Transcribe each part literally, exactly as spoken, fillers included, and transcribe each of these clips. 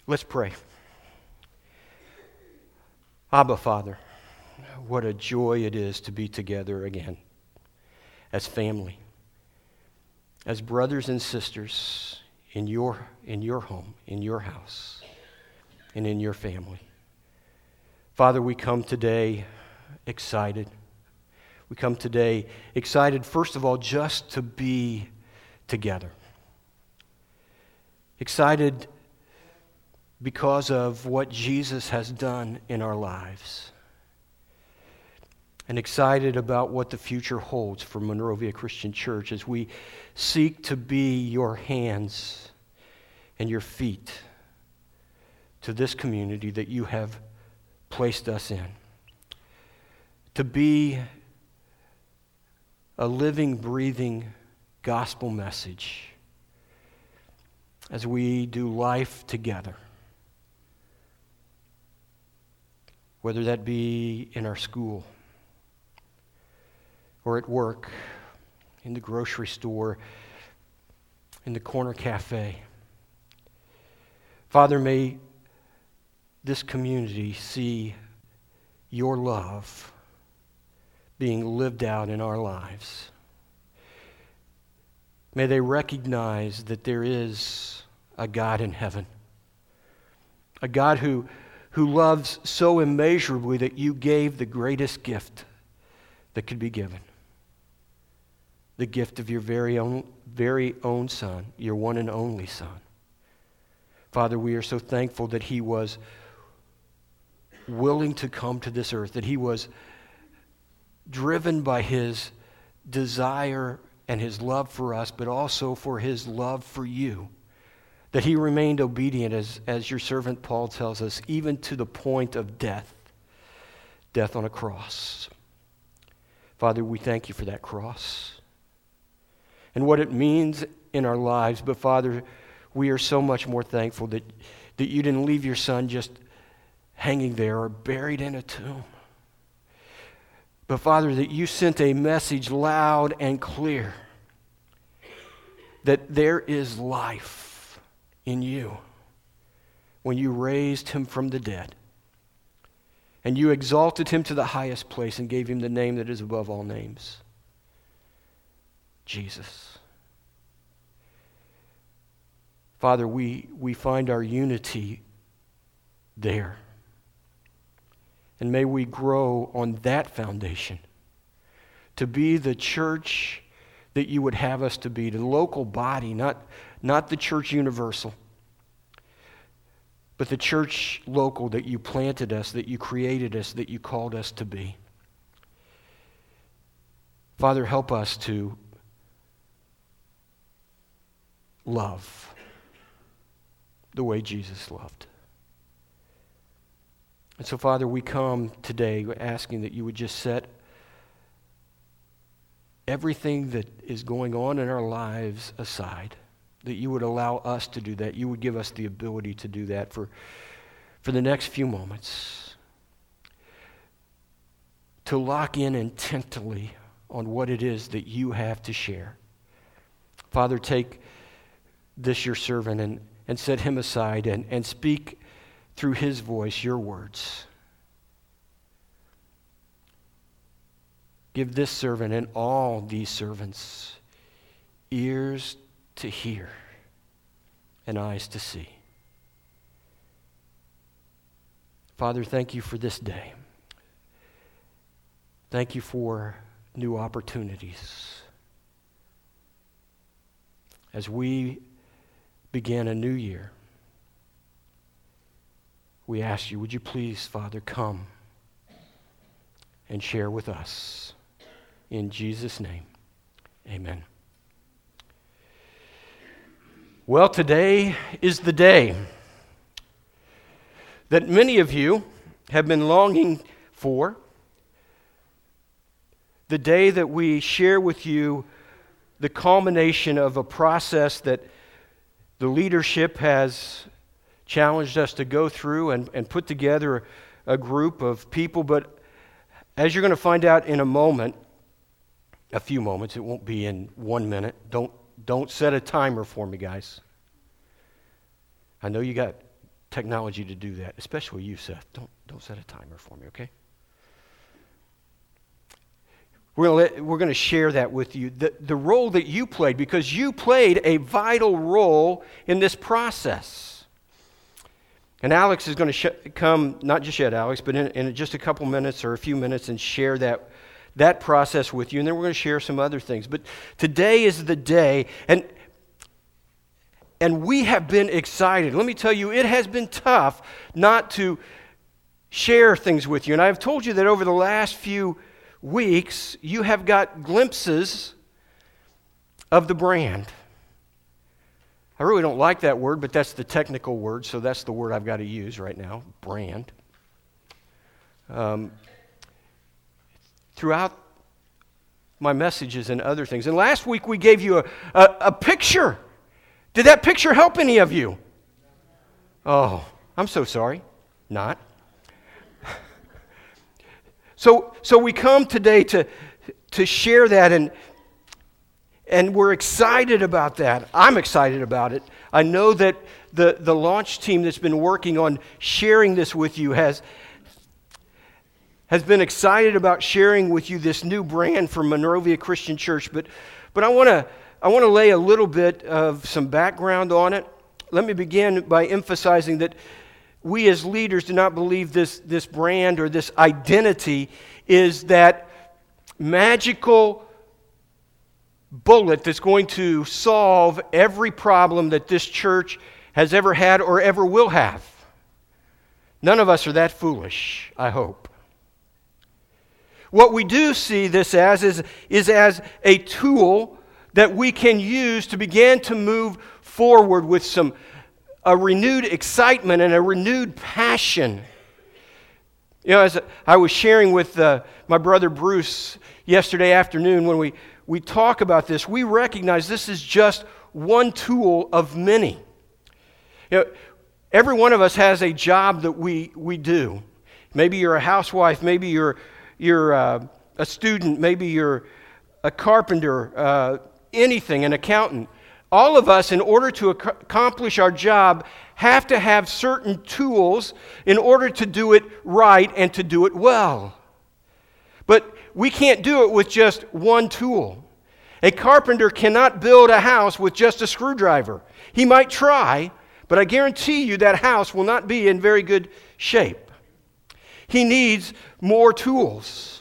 Let's pray. Abba, Father, what a joy it is to be together again as family, as brothers and sisters in your, in your home, in your house, and in your family. Father, we come today excited. We come today excited, first of all, just to be together. Excited because of what Jesus has done in our lives. And excited about what the future holds for Monrovia Christian Church as we seek to be your hands and your feet to this community that you have placed us in. To be a living, breathing gospel message as we do life together. Whether that be in our school, or at work, in the grocery store, in the corner cafe. Father, may this community see your love being lived out in our lives. May they recognize that there is a God in heaven, a God who, who loves so immeasurably that you gave the greatest gift that could be given. The gift of your very own, very own Son, your one and only Son. Father, we are so thankful that he was willing to come to this earth, that he was driven by his desire and his love for us, but also for his love for you, that he remained obedient, as, as your servant Paul tells us, even to the point of death, death on a cross. Father, we thank you for that cross and what it means in our lives. But Father, we are so much more thankful that, that you didn't leave your Son just hanging there or buried in a tomb. But Father, that you sent a message loud and clear that there is life in you when you raised him from the dead. And you exalted him to the highest place and gave him the name that is above all names. Jesus. Father, we, we find our unity there. And may we grow on that foundation to be the church that you would have us to be, the local body, not, not the church universal, but the church local that you planted us, that you created us, that you called us to be. Father, help us to love the way Jesus loved. And so, Father, we come today asking that you would just set everything that is going on in our lives aside, that you would allow us to do that. You would give us the ability to do that for, for the next few moments, to lock in intently on what it is that you have to share. Father, take this your servant and, and set him aside and, and speak through his voice your words. Give this servant and all these servants ears to hear and eyes to see. Father, thank you for this day. Thank you for new opportunities. As we begin a new year, we ask you, would you please, Father, come and share with us. In Jesus' name, amen. Well, today is the day that many of you have been longing for, the day that we share with you the culmination of a process that the leadership has challenged us to go through and, and put together a group of people. But as you're going to find out in a moment, a few moments, it won't be in one minute. Don't, don't set a timer for me, guys. I know you got technology to do that, especially you, Seth. Don't, don't set a timer for me, okay? We're going to we're going to share that with you, the, the role that you played, because you played a vital role in this process. And Alex is going to sh- come, not just yet, Alex, but in, in just a couple minutes or a few minutes and share that, that process with you. And then we're going to share some other things. But today is the day, and, and we have been excited. Let me tell you, it has been tough not to share things with you. And I've told you that over the last few weeks, you have got glimpses of the brand. I really don't like that word, but that's the technical word, so that's the word I've got to use right now, brand. Um, throughout my messages and other things. And last week we gave you a, a, a picture. Did that picture help any of you? Oh, I'm so sorry. Not. So, so we come today to, to share that, and, and we're excited about that. I'm excited about it. I know that the, the launch team that's been working on sharing this with you has, has been excited about sharing with you this new brand for Monrovia Christian Church. But, but I want to I want to lay a little bit of some background on it. Let me begin by emphasizing that we as leaders do not believe this, this brand or this identity is that magical bullet that's going to solve every problem that this church has ever had or ever will have. None of us are that foolish, I hope. What we do see this as is, is as a tool that we can use to begin to move forward with some a renewed excitement and a renewed passion. You know, as I was sharing with uh, my brother Bruce yesterday afternoon, when we, we talk about this, we recognize this is just one tool of many. You know, every one of us has a job that we, we do. Maybe you're a housewife, maybe you're, you're uh, a student, maybe you're a carpenter, uh, anything, an accountant. All of us, in order to ac- accomplish our job, have to have certain tools in order to do it right and to do it well. But we can't do it with just one tool. A carpenter cannot build a house with just a screwdriver. He might try, but I guarantee you that house will not be in very good shape. He needs more tools.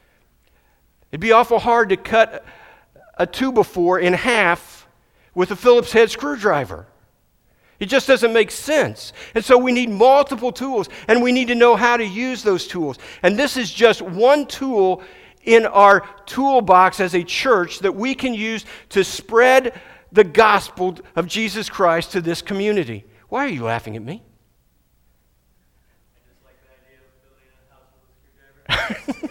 It'd be awful hard to cut a two by four in half with a Phillips head screwdriver. It just doesn't make sense. And so we need multiple tools, and we need to know how to use those tools. And this is just one tool in our toolbox as a church that we can use to spread the gospel of Jesus Christ to this community. Why are you laughing at me? I just like the idea of building a house with a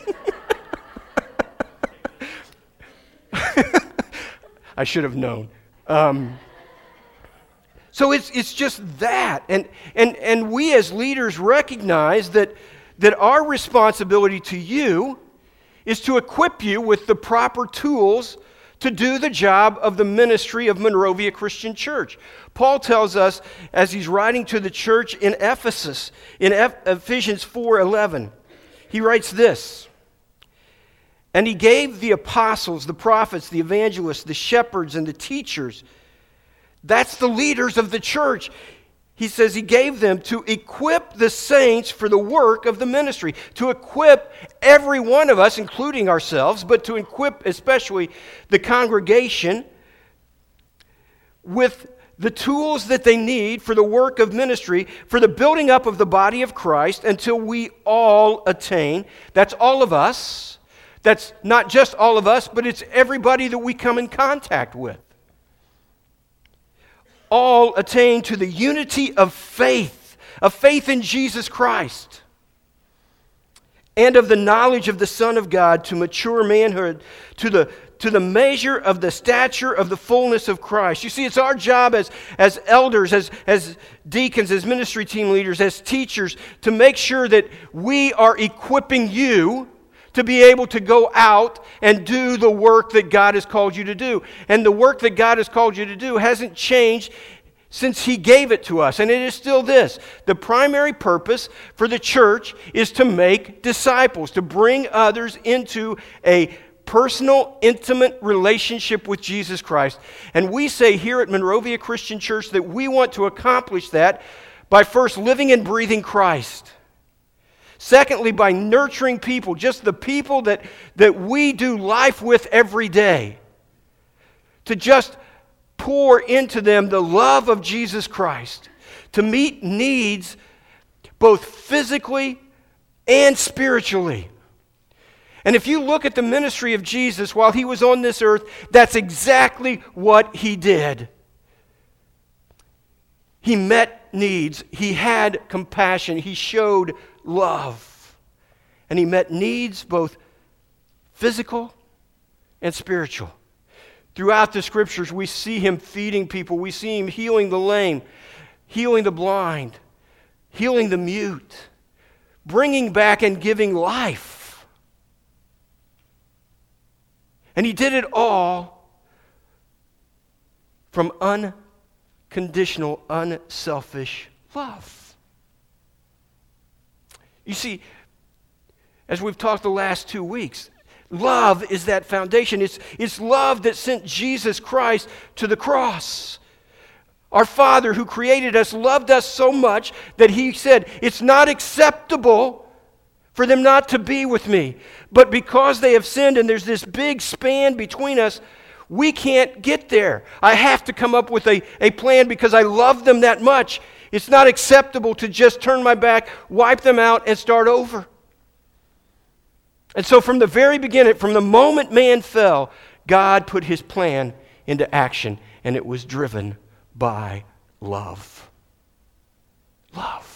screwdriver. I should have known. Um, so it's it's just that, and and and we as leaders recognize that that our responsibility to you is to equip you with the proper tools to do the job of the ministry of Monrovia Christian Church. Paul tells us as he's writing to the church in Ephesus in Ephesians four eleven, he writes this. And he gave the apostles, the prophets, the evangelists, the shepherds, and the teachers. That's the leaders of the church. He says he gave them to equip the saints for the work of the ministry. To equip every one of us, including ourselves, but to equip especially the congregation with the tools that they need for the work of ministry, for the building up of the body of Christ until we all attain. That's all of us. That's not just all of us, but it's everybody that we come in contact with. All attain to the unity of faith, of faith in Jesus Christ, and of the knowledge of the Son of God, to mature manhood, to the, to the measure of the stature of the fullness of Christ. You see, it's our job as, as elders, as, as deacons, as ministry team leaders, as teachers, to make sure that we are equipping you to be able to go out and do the work that God has called you to do. And the work that God has called you to do hasn't changed since he gave it to us. And it is still this. The primary purpose for the church is to make disciples, to bring others into a personal, intimate relationship with Jesus Christ. And we say here at Monrovia Christian Church that we want to accomplish that by first living and breathing Christ. Secondly, by nurturing people, just the people that, that we do life with every day. To just pour into them the love of Jesus Christ. To meet needs both physically and spiritually. And if you look at the ministry of Jesus while he was on this earth, that's exactly what he did. He met needs. He had compassion. He showed love. And he met needs both physical and spiritual. Throughout the scriptures, we see him feeding people. We see him healing the lame, healing the blind, healing the mute, bringing back and giving life. And he did it all from unconditional, unselfish love. You see, as we've talked the last two weeks, love is that foundation. It's, it's love that sent Jesus Christ to the cross. Our Father who created us loved us so much that he said, it's not acceptable for them not to be with me. But because they have sinned and there's this big span between us, we can't get there. I have to come up with a, a plan because I love them that much. It's not acceptable to just turn my back, wipe them out, and start over. And so from the very beginning, from the moment man fell, God put his plan into action, and it was driven by love. Love.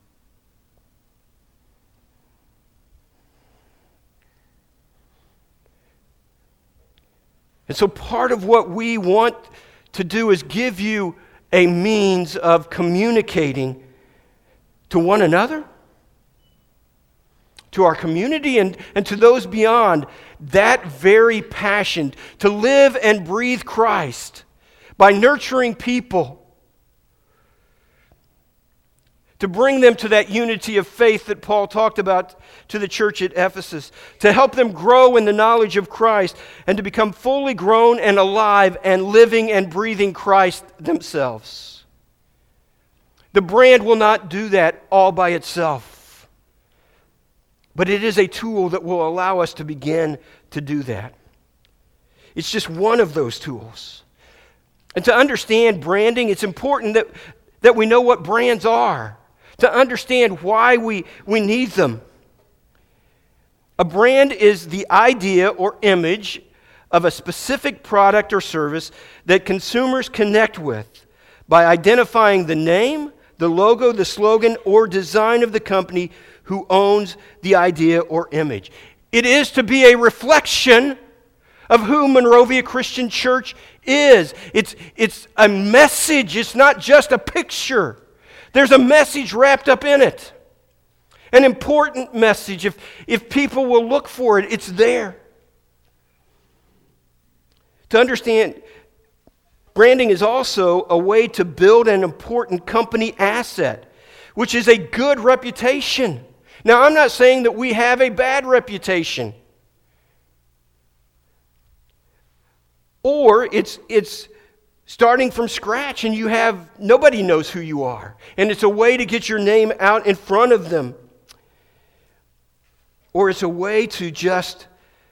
And so part of what we want to do is give you a means of communicating to one another, to our community, and, and to those beyond, that very passion to live and breathe Christ by nurturing people, to bring them to that unity of faith that Paul talked about to the church at Ephesus, to help them grow in the knowledge of Christ and to become fully grown and alive and living and breathing Christ themselves. The brand will not do that all by itself, but it is a tool that will allow us to begin to do that. It's just one of those tools. And to understand branding, it's important that, that we know what brands are, to understand why we, we need them. A brand is the idea or image of a specific product or service that consumers connect with by identifying the name, the logo, the slogan, or design of the company who owns the idea or image. It is to be a reflection of who Monrovia Christian Church is. It's, it's a message. It's not just a picture. There's a message wrapped up in it. An important message. If, if people will look for it, it's there. To understand, branding is also a way to build an important company asset, which is a good reputation. Now, I'm not saying that we have a bad reputation. Or it's it's starting from scratch and you have, nobody knows who you are. And it's a way to get your name out in front of them. Or it's a way to just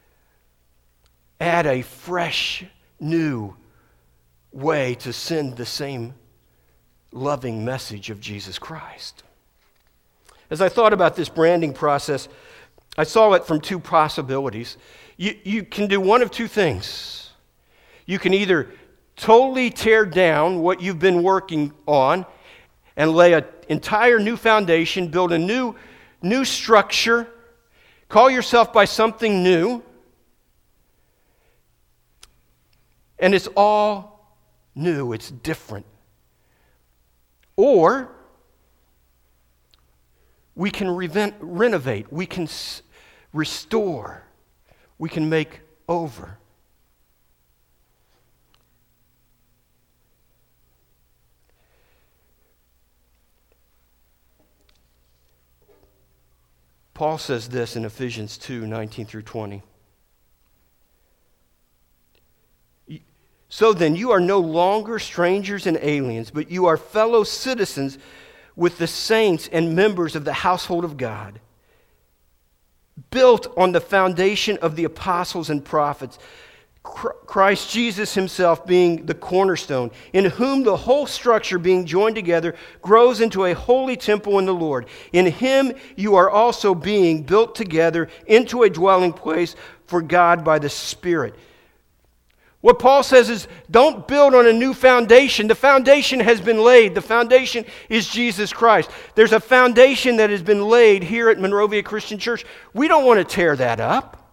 add a fresh, new way to send the same loving message of Jesus Christ. As I thought about this branding process, I saw it from two possibilities. You, you can do one of two things. You can either totally tear down what you've been working on and lay an entire new foundation, build a new, new structure, call yourself by something new, and it's all new, it's different. Or we can revent, renovate, we can s- restore, we can make over. Paul says this in Ephesians two, nineteen through twenty. So then, you are no longer strangers and aliens, but you are fellow citizens with the saints and members of the household of God, built on the foundation of the apostles and prophets, Christ Jesus himself being the cornerstone, in whom the whole structure being joined together grows into a holy temple in the Lord. In him you are also being built together into a dwelling place for God by the Spirit. What Paul says is, don't build on a new foundation. The foundation has been laid. The foundation is Jesus Christ. There's a foundation that has been laid here at Monrovia Christian Church. We don't want to tear that up.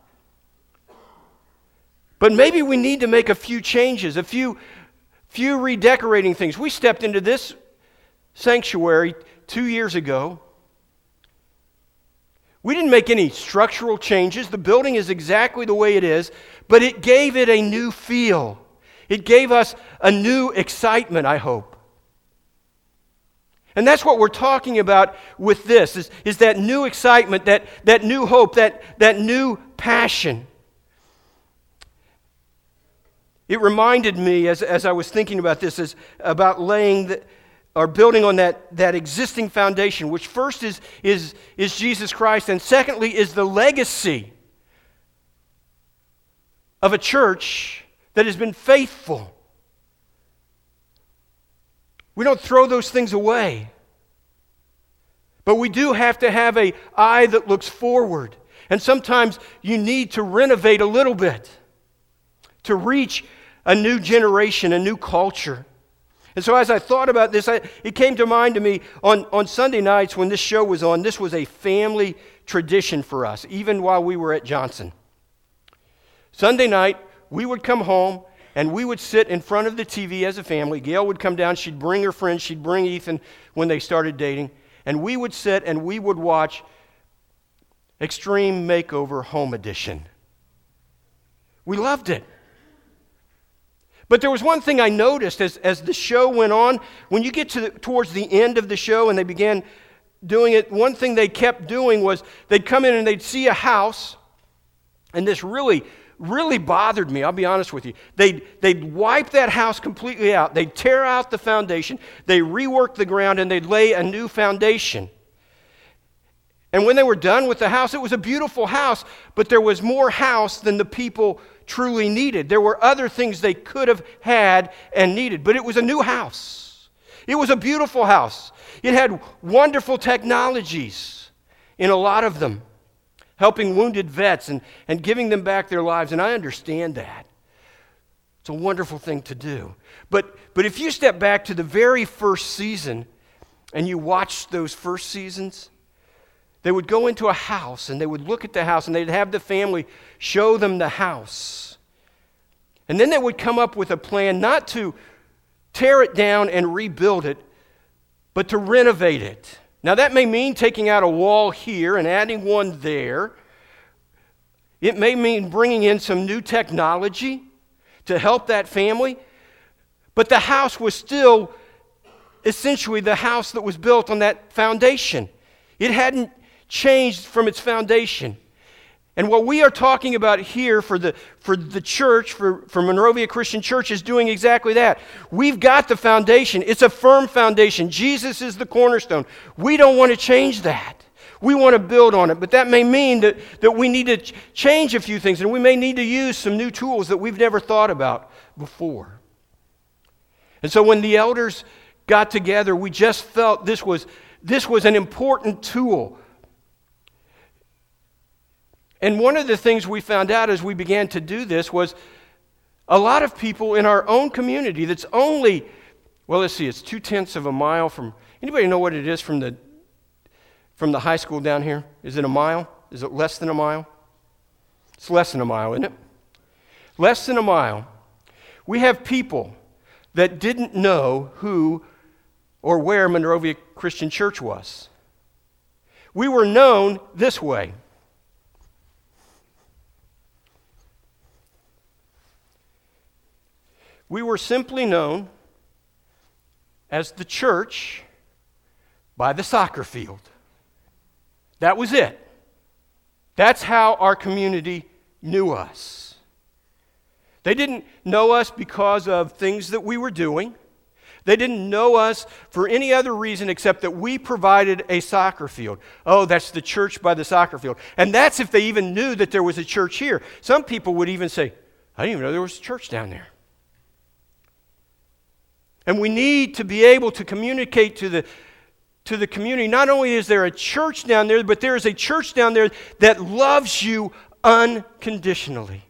But maybe we need to make a few changes, a few, few redecorating things. We stepped into this sanctuary two years ago. We didn't make any structural changes. The building is exactly the way it is, but it gave it a new feel. It gave us a new excitement, I hope. And that's what we're talking about with this, is, is that new excitement, that, that new hope, that, that new passion. It reminded me, as, as I was thinking about this, is about laying the, or building on that, that existing foundation, which first is, is, is Jesus Christ, and secondly is the legacy of a church that has been faithful. We don't throw those things away. But we do have to have an eye that looks forward. And sometimes you need to renovate a little bit to reach a new generation, a new culture. And so as I thought about this, I, it came to mind to me on, on Sunday nights when this show was on, this was a family tradition for us, even while we were at Johnson. Sunday night, we would come home and we would sit in front of the T V as a family. Gail would come down, she'd bring her friends, she'd bring Ethan when they started dating, and we would sit and we would watch Extreme Makeover Home Edition. We loved it. But there was one thing I noticed as, as the show went on. When you get to the, towards the end of the show and they began doing it, one thing they kept doing was they'd come in and they'd see a house, and this really, really bothered me, I'll be honest with you. They'd, they'd wipe that house completely out. They'd tear out the foundation, they'd rework the ground, and they'd lay a new foundation. And when they were done with the house, it was a beautiful house, but there was more house than the people truly needed. There were other things they could have had and needed, but it was a new house. It was a beautiful house. It had wonderful technologies in a lot of them, helping wounded vets and, and giving them back their lives, and I understand that. It's a wonderful thing to do. But, but if you step back to the very first season and you watch those first seasons, they would go into a house and they would look at the house and they'd have the family show them the house. And then they would come up with a plan not to tear it down and rebuild it, but to renovate it. Now that may mean taking out a wall here and adding one there. It may mean bringing in some new technology to help that family. But the house was still essentially the house that was built on that foundation. It hadn't changed from its foundation. And what we are talking about here for the for the church, for, for Monrovia Christian Church, is doing exactly that. We've got the foundation. It's a firm foundation. Jesus is the cornerstone. We don't want to change that. We want to build on it. But that may mean that, that we need to ch- change a few things, and we may need to use some new tools that we've never thought about before. And so when the elders got together, we just felt this was this was an important tool. And one of the things we found out as we began to do this was a lot of people in our own community that's only, well, let's see, it's two-tenths of a mile from, anybody know what it is from the from the high school down here? Is it a mile? Is it less than a mile? It's less than a mile, isn't it? Less than a mile. We have people that didn't know who or where Monrovia Christian Church was. We were known this way. We were simply known as the church by the soccer field. That was it. That's how our community knew us. They didn't know us because of things that we were doing. They didn't know us for any other reason except that we provided a soccer field. Oh, that's the church by the soccer field. And that's if they even knew that there was a church here. Some people would even say, I didn't even know there was a church down there. And we need to be able to communicate to the to the community. Not only is there a church down there, but there is a church down there that loves you unconditionally.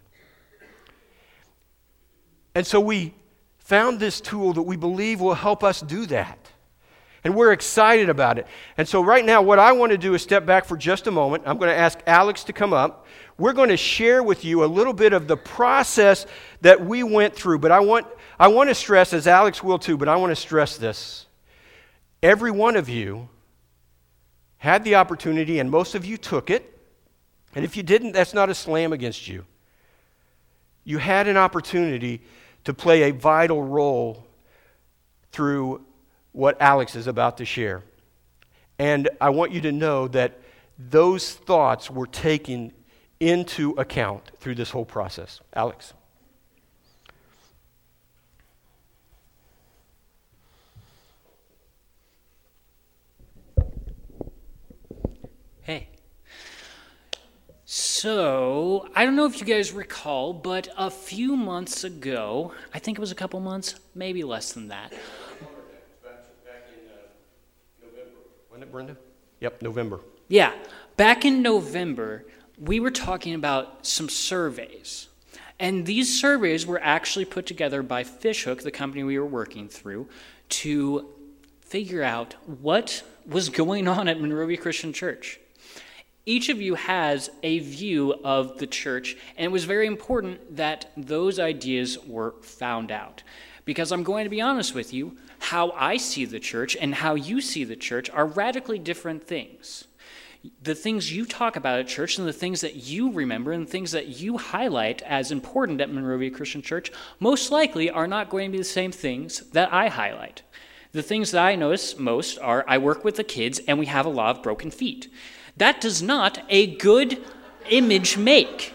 And so we found this tool that we believe will help us do that. And we're excited about it. And so right now, what I want to do is step back for just a moment. I'm going to ask Alex to come up. We're going to share with you a little bit of the process that we went through. But I want, I want to stress, as Alex will too, but I want to stress this. Every one of you had the opportunity, and most of you took it. And if you didn't, that's not a slam against you. You had an opportunity to play a vital role through what Alex is about to share. And I want you to know that those thoughts were taken into account through this whole process. Alex. Hey. So, I don't know if you guys recall, but a few months ago, I think it was a couple months, maybe less than that. Back in uh, November. Wasn't it, Brenda? Yep, November. Yeah, back in November, we were talking about some surveys. And these surveys were actually put together by Fishhook, the company we were working through, to figure out what was going on at Monrovia Christian Church. Each of you has a view of the church, and it was very important that those ideas were found out. Because I'm going to be honest with you, how I see the church and how you see the church are radically different things. The things you talk about at church and the things that you remember and the things that you highlight as important at Monrovia Christian Church most likely are not going to be the same things that I highlight. The things that I notice most are I work with the kids and we have a lot of broken feet. That does not a good image make.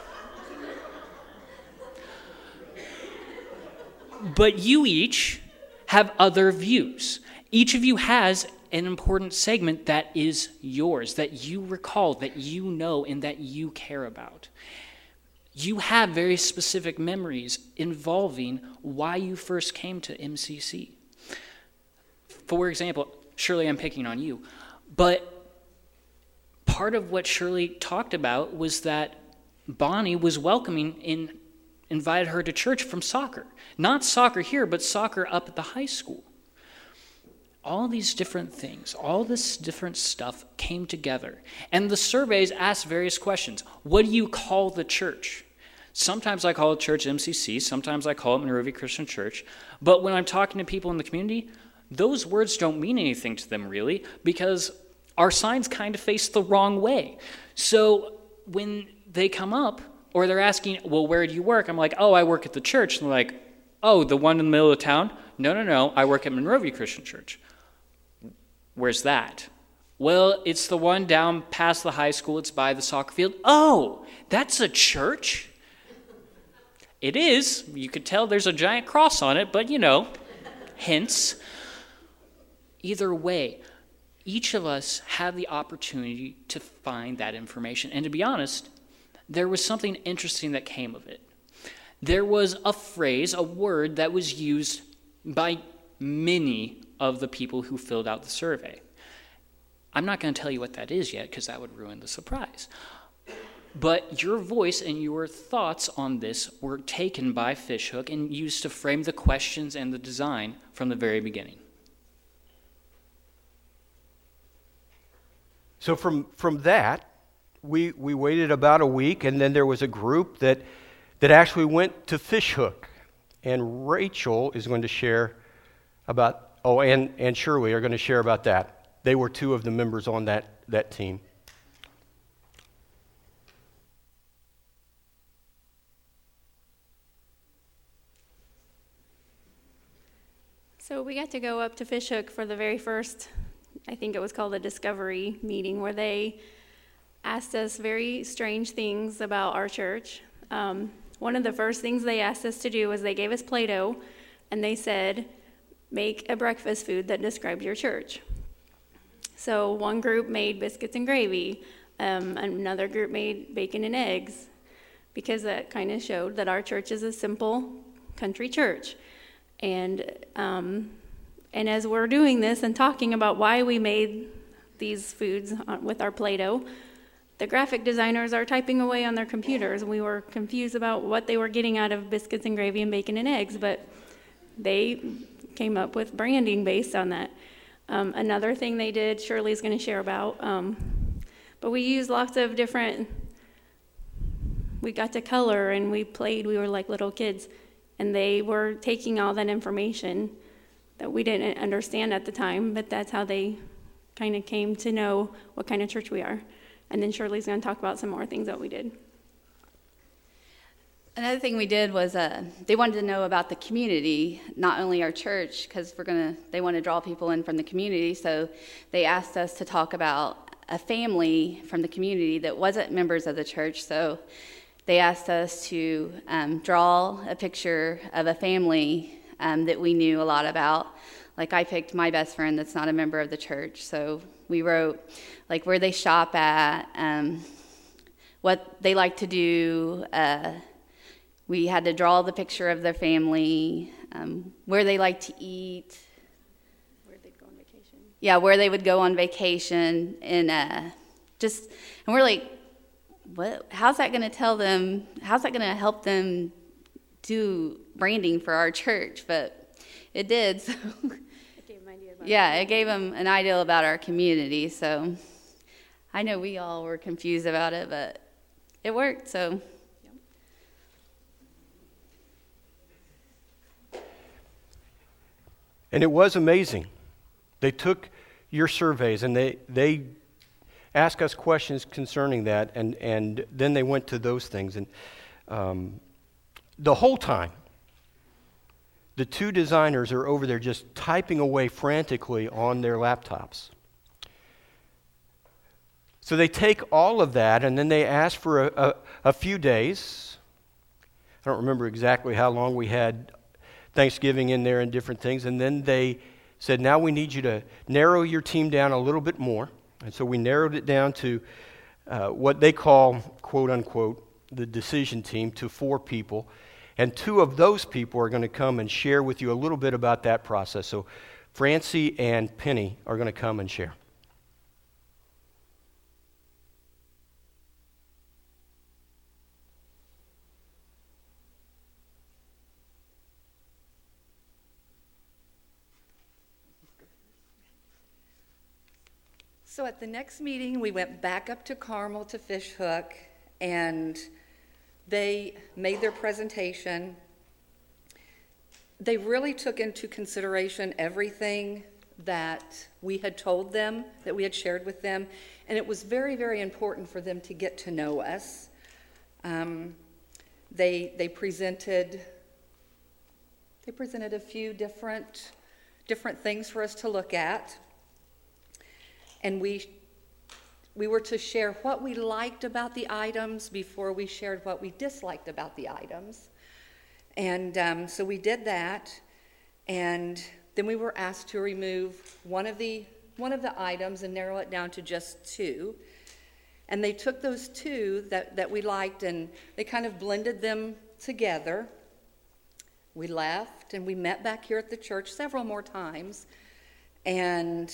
But you each have other views. Each of you has an important segment that is yours, that you recall, that you know, and that you care about. You have very specific memories involving why you first came to M C C. For example, Shirley, I'm picking on you, but part of what Shirley talked about was that Bonnie was welcoming and invited her to church from soccer. Not soccer here, but soccer up at the high school. All these different things, all this different stuff came together. And the surveys asked various questions. What do you call the church? Sometimes I call it church M C C, sometimes I call it Monrovia Christian Church. But when I'm talking to people in the community, those words don't mean anything to them really, because our signs kind of face the wrong way. So when they come up, or they're asking, well, where do you work? I'm like, oh, I work at the church. And they're like, oh, the one in the middle of town? No, no, no, I work at Monrovia Christian Church. Where's that? Well, it's the one down past the high school. It's by the soccer field. Oh, that's a church? It is. You could tell there's a giant cross on it, but you know, hints. Either way, each of us have the opportunity to find that information. And to be honest, there was something interesting that came of it. There was a phrase, a word that was used by many of the people who filled out the survey. I'm not going to tell you what that is yet because that would ruin the surprise. But your voice and your thoughts on this were taken by Fishhook and used to frame the questions and the design from the very beginning. So from, from that, we, we waited about a week, and then there was a group that, that actually went to Fishhook. And Rachel is going to share about, oh, and, and Shirley are going to share about that. They were two of the members on that, that team. So we got to go up to Fishhook for the very first, I think it was called a discovery meeting, where they asked us very strange things about our church. Um, one of the first things they asked us to do was they gave us Play-Doh, and they said, make a breakfast food that describes your church. So one group made biscuits and gravy. Um, another group made bacon and eggs, because that kind of showed that our church is a simple country church. And um, and as we're doing this and talking about why we made these foods with our Play-Doh, the graphic designers are typing away on their computers. We were confused about what they were getting out of biscuits and gravy and bacon and eggs, but they came up with branding based on that. Um, another thing they did, Shirley's going to share about, um, but we used lots of different, we got to color and we played, we were like little kids, and they were taking all that information that we didn't understand at the time, but that's how they kind of came to know what kind of church we are. And then Shirley's going to talk about some more things that we did. Another thing we did was uh, they wanted to know about the community, not only our church, because we're gonna. They want to draw people in from the community. So they asked us to talk about a family from the community that wasn't members of the church. So they asked us to um, draw a picture of a family um, that we knew a lot about. Like I picked my best friend that's not a member of the church. So we wrote like where they shop at, um, what they like to do. Uh, We had to draw the picture of their family, um, where they like to eat. Where they'd go on vacation. Yeah, where they would go on vacation. And uh, just, and we're like, what? How's that going to tell them, how's that going to help them do branding for our church? But it did. So. It gave them an idea about Yeah, it gave them an idea about our community. So I know we all were confused about it, but it worked, so. And it was amazing. They took your surveys and they they asked us questions concerning that, and, and then they went to those things. And um, the whole time, the two designers are over there just typing away frantically on their laptops. So they take all of that and then they ask for a, a, a few days. I don't remember exactly how long we had Thanksgiving in there and different things. And then they said, now we need you to narrow your team down a little bit more. And so we narrowed it down to uh, what they call, quote unquote, the decision team, to four people. And two of those people are going to come and share with you a little bit about that process. So Francie and Penny are going to come and share. So at the next meeting, we went back up to Carmel to Fishhook, and they made their presentation. They really took into consideration everything that we had told them, that we had shared with them, and it was very, very important for them to get to know us. Um, they they presented they presented a few different different things for us to look at. And we we were to share what we liked about the items before we shared what we disliked about the items. And um, so we did that. And then we were asked to remove one of the one of the items and narrow it down to just two. And they took those two that, that we liked and they kind of blended them together. We left and we met back here at the church several more times. And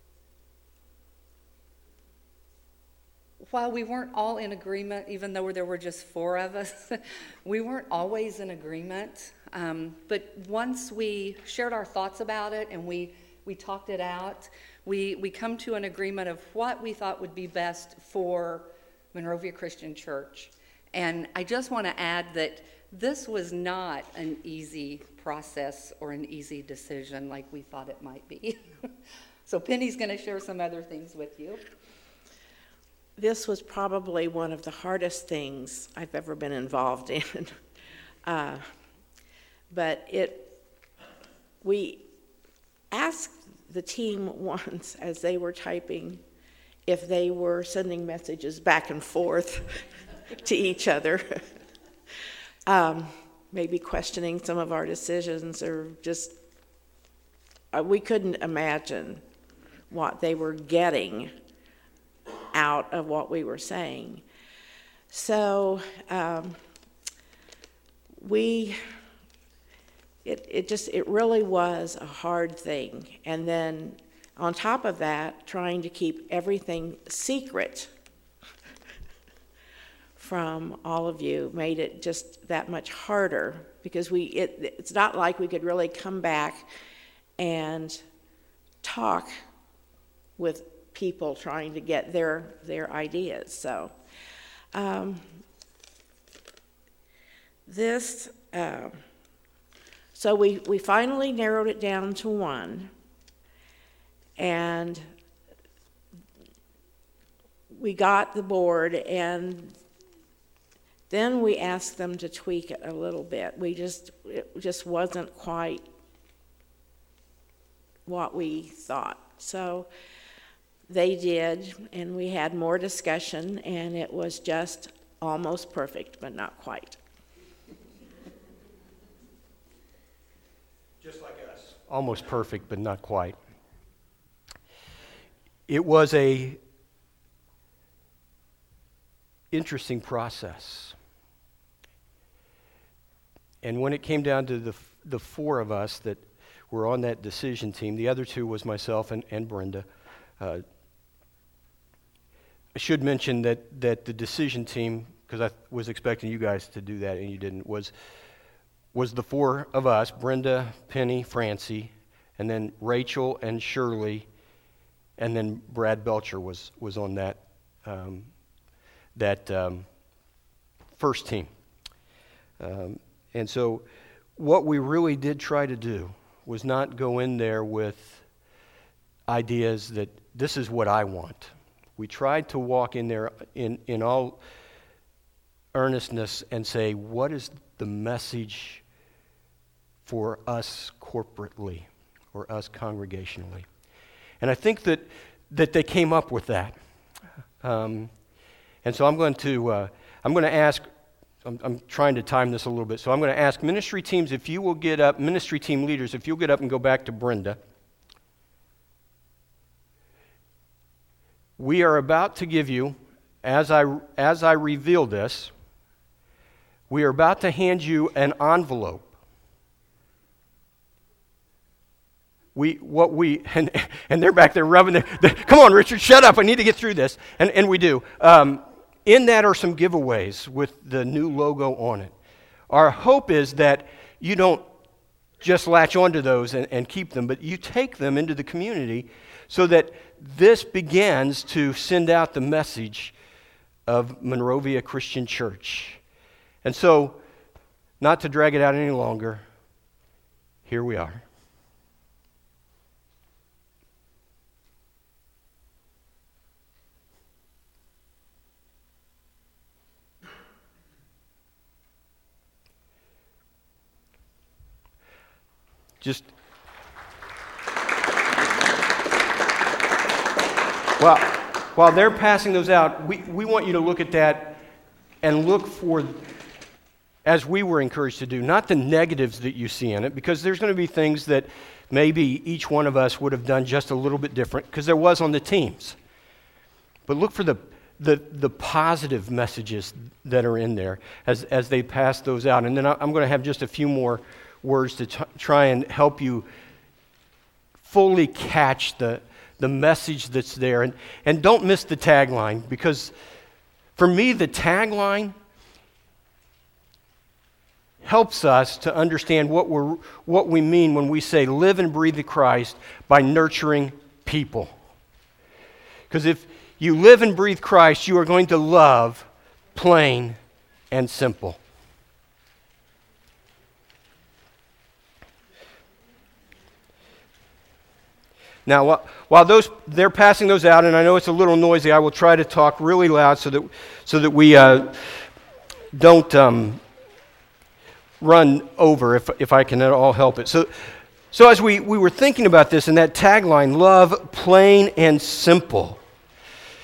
while we weren't all in agreement, even though there were just four of us, we weren't always in agreement. Um, but once we shared our thoughts about it and we, we talked it out, we, we come to an agreement of what we thought would be best for Monrovia Christian Church. And I just want to add that this was not an easy process or an easy decision like we thought it might be. So Penny's going to share some other things with you. This was probably one of the hardest things I've ever been involved in. uh, but it, we asked the team once as they were typing, if they were sending messages back and forth to each other. um, maybe questioning some of our decisions, or just, uh, we couldn't imagine what they were getting out of what we were saying. So um, we, it, it just, it really was a hard thing. And then on top of that, trying to keep everything secret from all of you made it just that much harder, because we, it, it's not like we could really come back and talk with people trying to get their their ideas. So um, this, uh, so we, we finally narrowed it down to one, and we got the board, and then we asked them to tweak it a little bit. We just, it just wasn't quite what we thought. So they did, and we had more discussion, and it was just almost perfect, but not quite. Just like us. Almost perfect, but not quite. It was a interesting process. And when it came down to the the four of us that were on that decision team, the other two was myself and, and Brenda. Uh, I should mention that, that the decision team, because I was expecting you guys to do that and you didn't, was was the four of us, Brenda, Penny, Francie, and then Rachel and Shirley, and then Brad Belcher was, was on that, um, that um, first team. Um, and so what we really did try to do was not go in there with ideas that this is what I want. We tried to walk in there in, in all earnestness and say, what is the message for us corporately or us congregationally? And I think that, that they came up with that. Um, and so I'm going to uh, I'm going to ask, I'm, I'm trying to time this a little bit, so I'm going to ask ministry teams if you will get up, ministry team leaders, if you'll get up and go back to Brenda. We are about to give you, as I as I reveal this, we are about to hand you an envelope. We what we and and they're back there rubbing their, their come on, Richard, shut up! I need to get through this, and and we do. Um, in that are some giveaways with the new logo on it. Our hope is that you don't just latch onto those and, and keep them, but you take them into the community so that this begins to send out the message of Monrovia Christian Church. And so, not to drag it out any longer, here we are. Just Well, while they're passing those out, we, we want you to look at that and look for, as we were encouraged to do, not the negatives that you see in it, because there's going to be things that maybe each one of us would have done just a little bit different, because there was on the teams. But look for the the, the positive messages that are in there as, as they pass those out. And then I'm going to have just a few more words to t- try and help you fully catch the the message that's there. And, and don't miss the tagline, because for me, the tagline helps us to understand what we're what we mean when we say live and breathe the Christ by nurturing people. Because if you live and breathe Christ, you are going to love plain and simple. Now, while those they're passing those out, and I know it's a little noisy, I will try to talk really loud so that so that we uh, don't um, run over, if if I can at all help it. So, so as we, we were thinking about this, and that tagline, love plain and simple,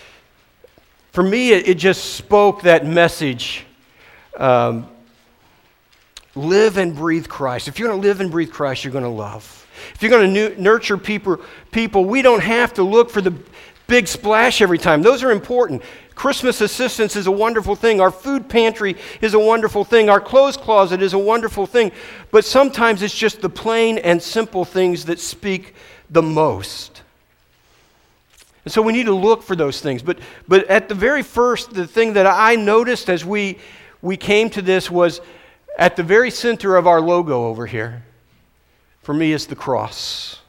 For me, it, it just spoke that message. Um, live and breathe Christ. If you're going to live and breathe Christ, you're going to love. If you're going to nu- nurture people, people, we don't have to look for the big splash every time. Those are important. Christmas assistance is a wonderful thing. Our food pantry is a wonderful thing. Our clothes closet is a wonderful thing. But sometimes it's just the plain and simple things that speak the most. And so we need to look for those things. But but at the very first, the thing that I noticed as we we came to this was at the very center of our logo over here, for me, is the cross.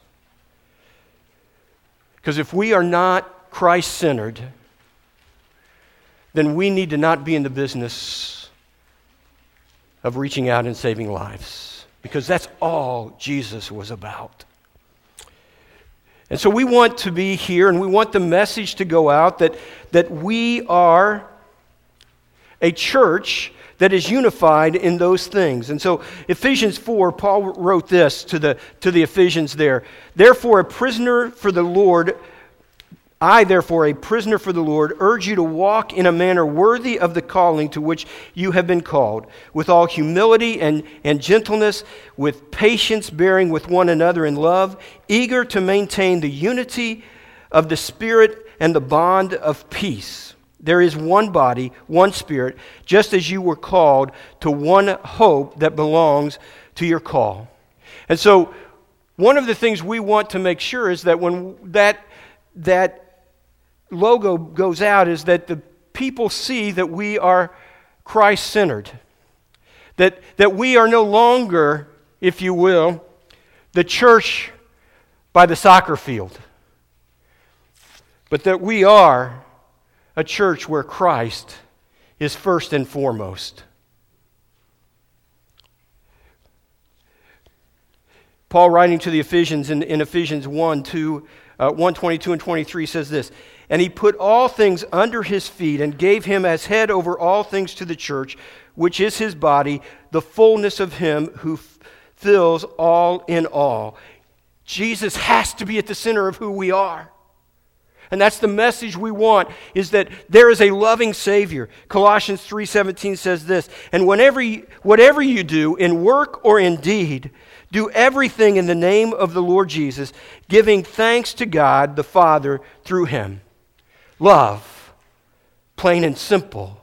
Because if we are not Christ-centered, then we need to not be in the business of reaching out and saving lives. Because that's all Jesus was about. And so we want to be here, and we want the message to go out that, that we are a church that is unified in those things. And so Ephesians four, Paul wrote this to the, to the Ephesians there. Therefore, a prisoner for the Lord, I, therefore, a prisoner for the Lord, urge you to walk in a manner worthy of the calling to which you have been called, with all humility and, and gentleness, with patience bearing with one another in love, eager to maintain the unity of the Spirit and the bond of peace. There is one body, one Spirit, just as you were called to one hope that belongs to your call. And so one of the things we want to make sure is that when that, that logo goes out is that the people see that we are Christ-centered. That, that we are no longer, if you will, the church by the soccer field. But that we are a church where Christ is first and foremost. Paul, writing to the Ephesians in, in Ephesians one, two, uh, one, twenty-two and twenty-three, says this, and he put all things under his feet and gave him as head over all things to the church, which is his body, the fullness of him who f- fills all in all. Jesus has to be at the center of who we are. And that's the message we want, is that there is a loving Savior. Colossians three seventeen says this, and whenever you, whatever you do, in work or in deed, do everything in the name of the Lord Jesus, giving thanks to God the Father through him. Love, plain and simple.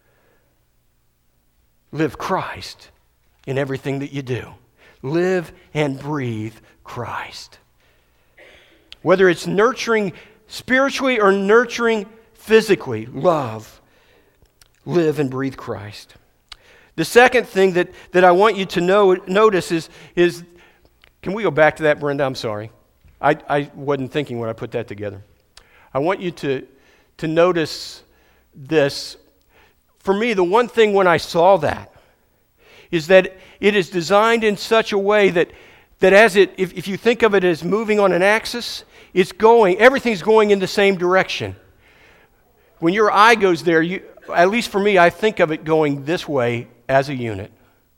Live Christ in everything that you do. Live and breathe Christ. Whether it's nurturing spiritually or nurturing physically, love, live and breathe Christ. The second thing that, that I want you to know notice is, is, can we go back to that, Brenda? I'm sorry. I, I wasn't thinking when I put that together. I want you to, to notice this. For me, the one thing when I saw that is that it is designed in such a way that, that as it, if, if you think of it as moving on an axis, it's going, everything's going in the same direction. When your eye goes there, you, at least for me, I think of it going this way as a unit.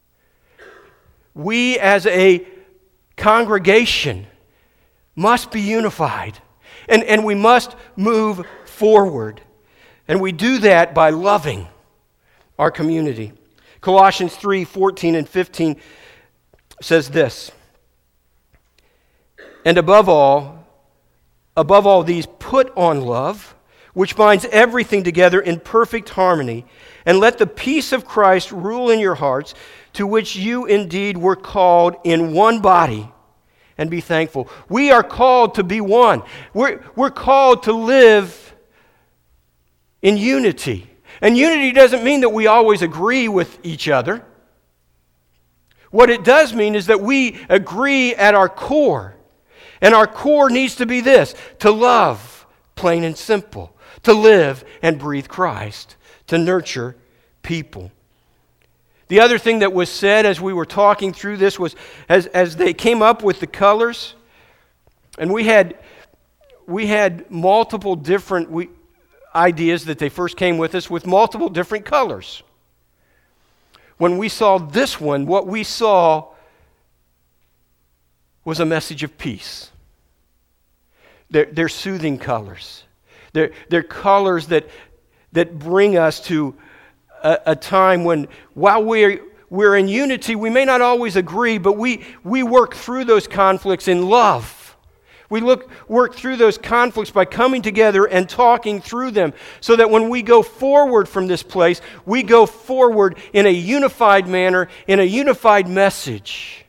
We as a congregation must be unified, and, and we must move forward. And we do that by loving our community. Colossians three fourteen and fifteen says this, and above all, Above all these, put on love, which binds everything together in perfect harmony, and let the peace of Christ rule in your hearts, to which you indeed were called in one body, and be thankful. We are called to be one. We're, we're called to live in unity. And unity doesn't mean that we always agree with each other. What it does mean is that we agree at our core. And our core needs to be this, to love, plain and simple, to live and breathe Christ, to nurture people. The other thing that was said as we were talking through this was, as, as they came up with the colors, and we had, we had multiple different we, ideas that they first came with us with multiple different colors. When we saw this one, what we saw was a message of peace. They're, they're soothing colors. They're, they're colors that, that bring us to a, a time when, while we're, we're in unity, we may not always agree, but we, we work through those conflicts in love. We look, work through those conflicts by coming together and talking through them so that when we go forward from this place, we go forward in a unified manner, in a unified message.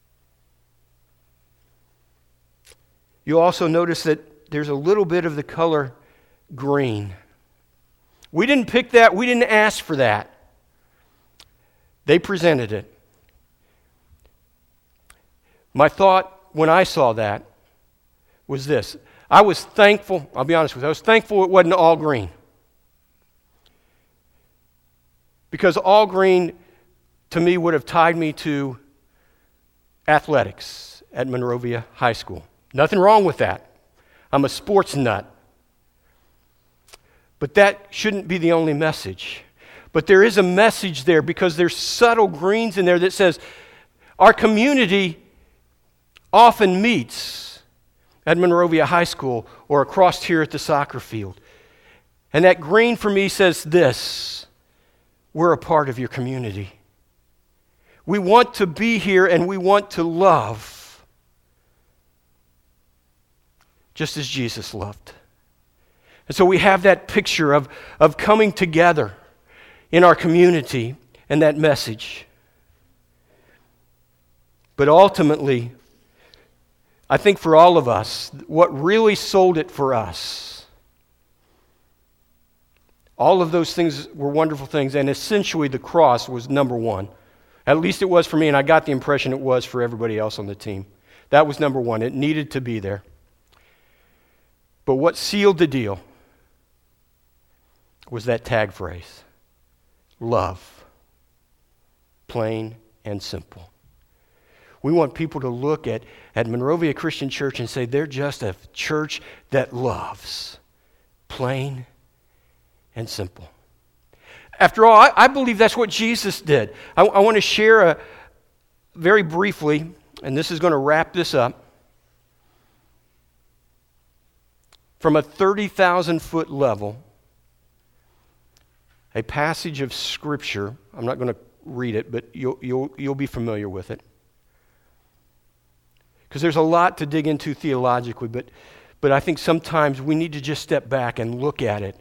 You also notice that there's a little bit of the color green. We didn't pick that. We didn't ask for that. They presented it. My thought when I saw that was this. I was thankful, I'll be honest with you, I was thankful it wasn't all green. Because all green, to me, would have tied me to athletics at Monrovia High School. Nothing wrong with that. I'm a sports nut. But that shouldn't be the only message. But there is a message there because there's subtle greens in there that says our community often meets at Monrovia High School or across here at the soccer field. And that green for me says this: we're a part of your community. We want to be here and we want to love just as Jesus loved. And so we have that picture of, of coming together in our community and that message. But ultimately, I think for all of us, what really sold it for us, all of those things were wonderful things, and essentially the cross was number one. At least it was for me, and I got the impression it was for everybody else on the team. That was number one. It needed to be there. But what sealed the deal was that tag phrase: love. Plain and simple. We want people to look at, at Monrovia Christian Church and say they're just a church that loves. Plain and simple. After all, I, I believe that's what Jesus did. I, I want to share a, very briefly, and this is going to wrap this up, from a thirty thousand foot level, a passage of Scripture. I'm not going to read it, but you'll, you'll, you'll be familiar with it. Because there's a lot to dig into theologically, but, but I think sometimes we need to just step back and look at it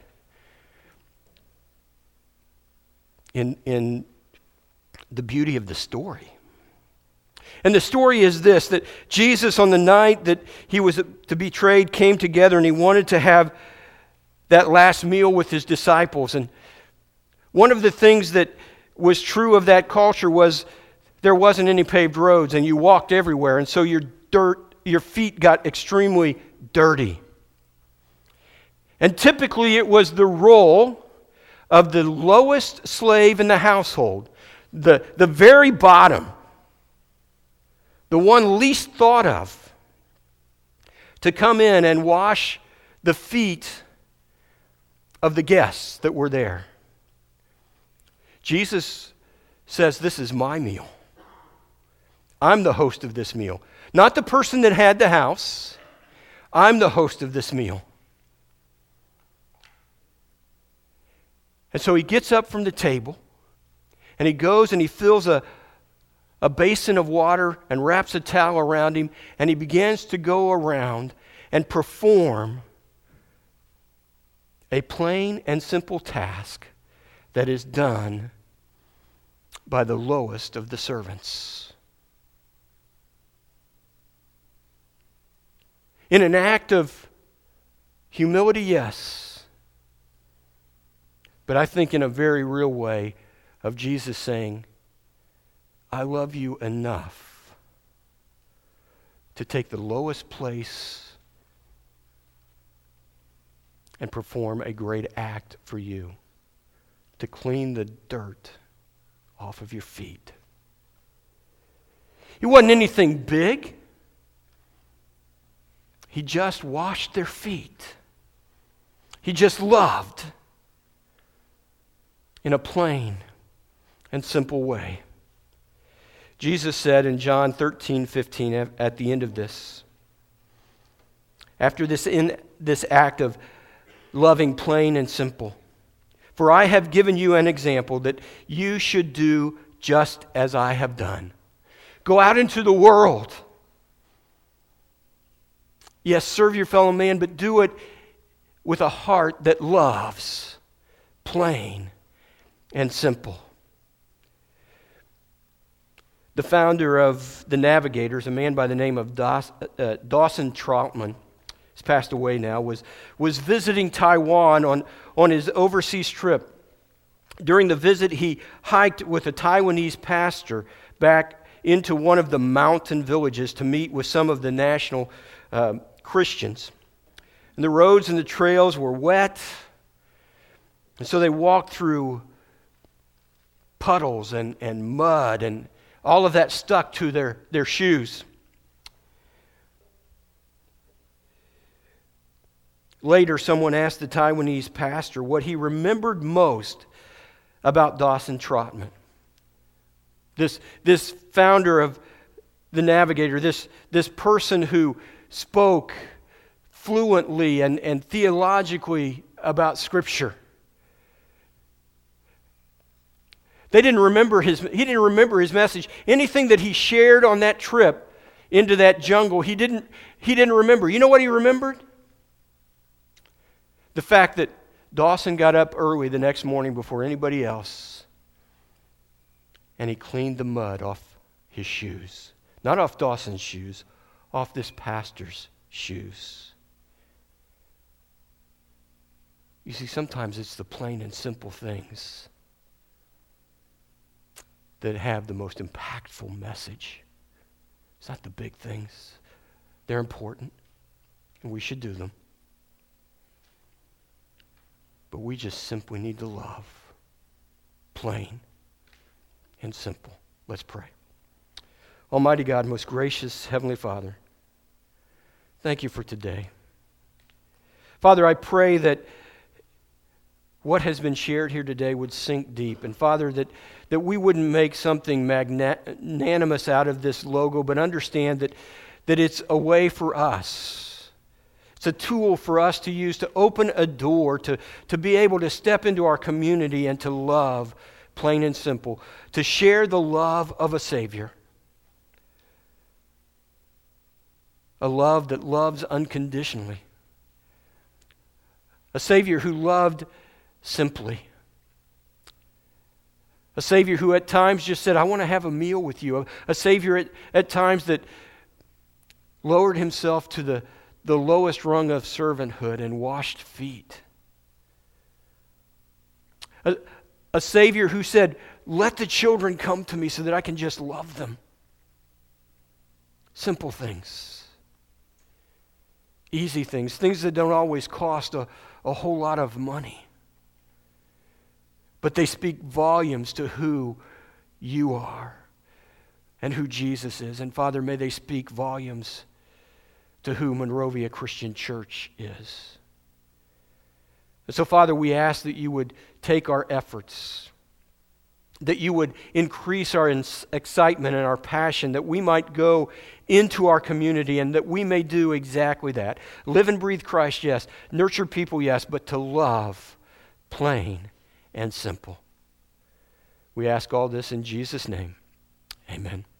in, in the beauty of the story. And the story is this, that Jesus, on the night that he was to be betrayed, came together and he wanted to have that last meal with his disciples. And one of the things that was true of that culture was there wasn't any paved roads and you walked everywhere, and so your dirt, your feet got extremely dirty. And typically it was the role of the lowest slave in the household, the, the very bottom, the one least thought of, to come in and wash the feet of the guests that were there. Jesus says, this is my meal. I'm the host of this meal. Not the person that had the house. I'm the host of this meal. And so he gets up from the table and he goes and he fills a, a basin of water and wraps a towel around him, and he begins to go around and perform a plain and simple task that is done by the lowest of the servants. In an act of humility, yes, but I think in a very real way of Jesus saying, I love you enough to take the lowest place and perform a great act for you, to clean the dirt off of your feet. It wasn't anything big. He just washed their feet. He just loved in a plain and simple way. Jesus said in John thirteen fifteen at the end of this, after this, in this act of loving plain and simple, For I have given you an example that you should do just as I have done. Go out into the world. Yes, serve your fellow man, but do it with a heart that loves, plain and simple. The founder of the Navigators, a man by the name of Daws, uh, Dawson Trotman, he's passed away now, was, was visiting Taiwan on, on his overseas trip. During the visit, he hiked with a Taiwanese pastor back into one of the mountain villages to meet with some of the national uh, Christians. And the roads and the trails were wet, and so they walked through puddles and, and mud, and all of that stuck to their, their shoes. Later, someone asked the Taiwanese pastor what he remembered most about Dawson Trotman. This, this founder of the Navigator, this, this person who spoke fluently and, and theologically about Scripture. They didn't remember his, he didn't remember his message. Anything that he shared on that trip into that jungle, he didn't, he didn't remember. You know what he remembered? The fact that Dawson got up early the next morning before anybody else, and he cleaned the mud off his shoes. Not off Dawson's shoes, off this pastor's shoes. You see, sometimes it's the plain and simple things that have the most impactful message. It's not the big things. They're important, and we should do them. But we just simply need to love. Plain and simple. Let's pray. Almighty God, most gracious Heavenly Father, thank you for today. Father, I pray that what has been shared here today would sink deep. And Father, that, that we wouldn't make something magnanimous out of this logo, but understand that, that it's a way for us. It's a tool for us to use to open a door, to, to be able to step into our community and to love, plain and simple, to share the love of a Savior. A love that loves unconditionally. A Savior who loved simply. A Savior who at times just said, I want to have a meal with you. A, a Savior at, at times that lowered himself to the, the lowest rung of servanthood and washed feet. A, a Savior who said, let the children come to me so that I can just love them. Simple things. Easy things. Things that don't always cost a, a whole lot of money. But they speak volumes to who you are and who Jesus is. And Father, may they speak volumes to who Monrovia Christian Church is. And so, Father, we ask that you would take our efforts, that you would increase our excitement and our passion, that we might go into our community and that we may do exactly that. Live and breathe Christ, yes. Nurture people, yes, but to love, plain and simple. We ask all this in Jesus' name. Amen.